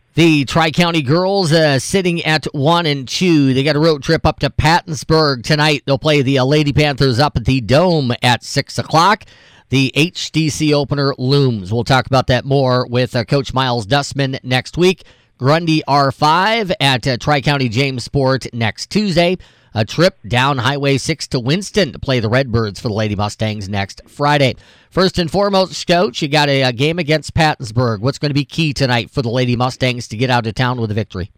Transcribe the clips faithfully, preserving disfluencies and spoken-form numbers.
The Tri-County girls uh, sitting at one and two. They got a road trip up to Pattonsburg tonight. They'll play the uh, Lady Panthers up at the Dome at six o'clock. The H D C opener looms. We'll talk about that more with uh, Coach Miles Dustman next week. Grundy R five at uh, Tri-County Jamesport next Tuesday. A trip down Highway six to Winston to play the Redbirds for the Lady Mustangs next Friday. First and foremost, Coach, you got a, a game against Pattonsburg. What's going to be key tonight for the Lady Mustangs to get out of town with a victory?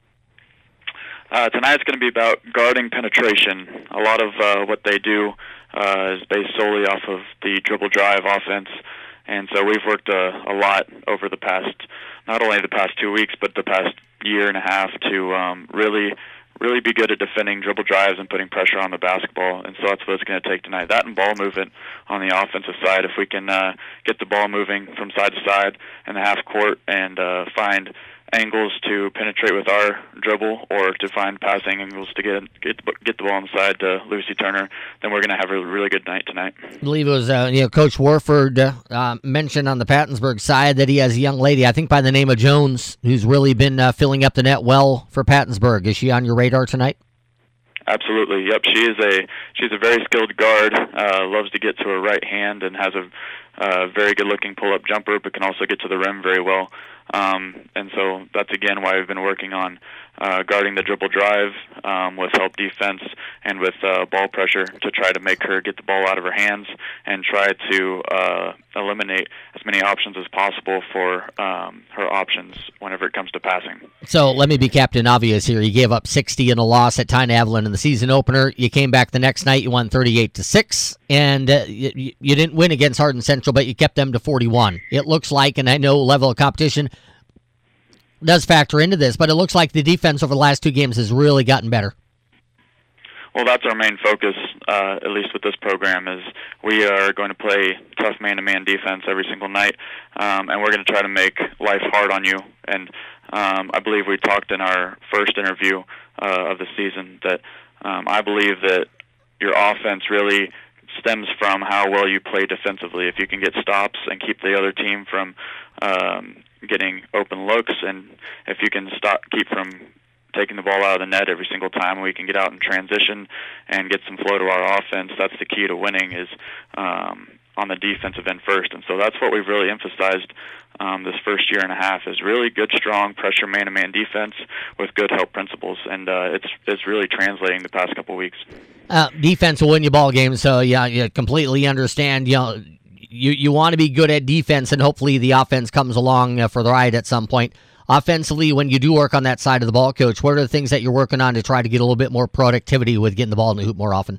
Uh, tonight's going to be about guarding penetration. A lot of uh, what they do uh, is based solely off of the dribble drive offense, and so we've worked a, a lot over the past, not only the past two weeks, but the past year and a half to um, really really be good at defending dribble drives and putting pressure on the basketball, and so that's what it's going to take tonight. That and ball movement on the offensive side. If we can uh, get the ball moving from side to side in the half court and uh, find angles to penetrate with our dribble, or to find passing angles to get get, get the ball inside to Lucy Turner, then we're going to have a really good night tonight. I believe it was uh, you know Coach Warford uh, mentioned on the Pattonsburg side that he has a young lady, I think by the name of Jones, who's really been uh, filling up the net well for Pattonsburg. Is she on your radar tonight? Absolutely. Yep. She is a she's a very skilled guard. Uh, loves to get to her right hand and has a uh, very good-looking pull-up jumper, but can also get to the rim very well. Um, and so that's, again, why we've been working on uh, guarding the dribble drive um, with help defense and with uh, ball pressure to try to make her get the ball out of her hands and try to uh, eliminate as many options as possible for um, her options whenever it comes to passing. So let me be Captain Obvious here. You gave up sixty in a loss at Tyne Avalon in the season opener. You came back the next night. You won thirty-eight to six, and uh, you, you didn't win against Hardin Central, but you kept them to forty-one. It looks like, and I know level of competition does factor into this, but it looks like the defense over the last two games has really gotten better. Well, that's our main focus, uh, at least with this program, is we are going to play tough man-to-man defense every single night, um, and we're going to try to make life hard on you. And um, I believe we talked in our first interview uh, of the season that um, I believe that your offense really stems from how well you play defensively. If you can get stops and keep the other team from um, getting open looks, and if you can stop keep from taking the ball out of the net every single time, we can get out in transition and get some flow to our offense. That's the key to winning, is um, on the defensive end first. And so that's what we've really emphasized um, this first year and a half, is really good, strong pressure man-to-man defense with good help principles. And uh, it's it's really translating the past couple weeks. Uh, defense will win you ball games, so yeah, you completely understand. You know, you, you want to be good at defense, and hopefully the offense comes along uh, for the ride at some point. Offensively, when you do work on that side of the ball, Coach, what are the things that you're working on to try to get a little bit more productivity with getting the ball in the hoop more often?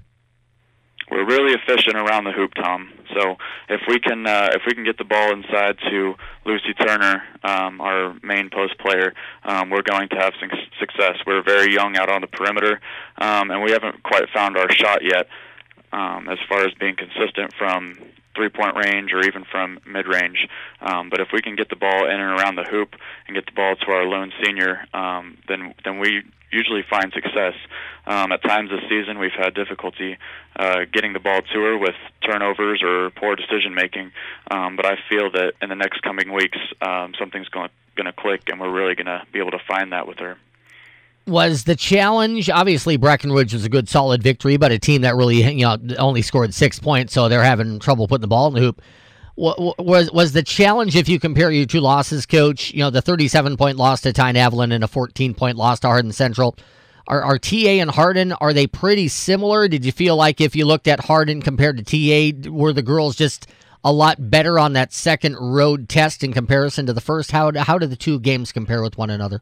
We're really efficient around the hoop, Tom. So if we can uh, if we can get the ball inside to Lucy Turner, um, our main post player, um, we're going to have some success. We're very young out on the perimeter, um, and we haven't quite found our shot yet um, as far as being consistent from three-point range or even from mid-range. Um, but if we can get the ball in and around the hoop and get the ball to our lone senior, um, then then we usually find success. Um, at times this season we've had difficulty uh, getting the ball to her with turnovers or poor decision-making, um, but I feel that in the next coming weeks um, something's going to click, and we're really going to be able to find that with her. Was the challenge, obviously Breckenridge was a good solid victory, but a team that really, you know, only scored six points, so they're having trouble putting the ball in the hoop. Was was the challenge, if you compare your two losses, Coach, you know, the thirty-seven point loss to Tyne Avalon and a fourteen point loss to Hardin Central, are, are T A and Hardin, are they pretty similar? Did you feel like if you looked at Hardin compared to T A, were the girls just a lot better on that second road test in comparison to the first? How, how do the two games compare with one another?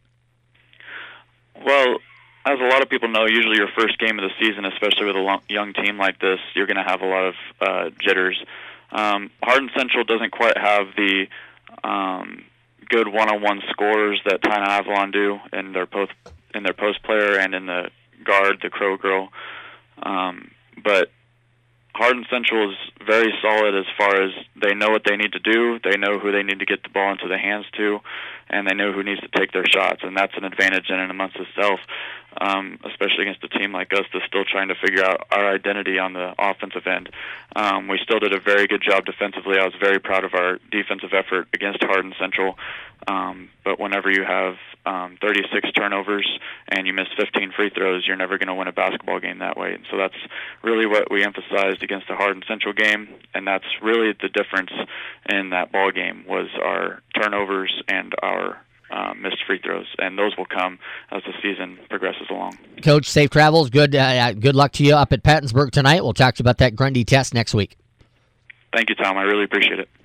Well, as a lot of people know, usually your first game of the season, especially with a long, young team like this, you're going to have a lot of uh, jitters. Um, Hardin Central doesn't quite have the um, good one-on-one scores that Tyne Avalon do in their post in their post player and in the guard, the Crow Girl. Um, but Hardin Central is very solid as far as they know what they need to do, they know who they need to get the ball into the hands to, and they know who needs to take their shots, and that's an advantage in and amongst itself. um, especially against a team like us that's still trying to figure out our identity on the offensive end. Um, we still did a very good job defensively. I was very proud of our defensive effort against Hardin Central. Um, but whenever you have um, thirty-six turnovers and you miss fifteen free throws, you're never going to win a basketball game that way. And so that's really what we emphasized against the Hardin Central game, and that's really the difference in that ball game was our turnovers and our uh, missed free throws, and those will come as the season progresses along. Coach, safe travels. Good, uh, good luck to you up at Pattonsburg tonight. We'll talk to you about that Grundy test next week. Thank you, Tom. I really appreciate it.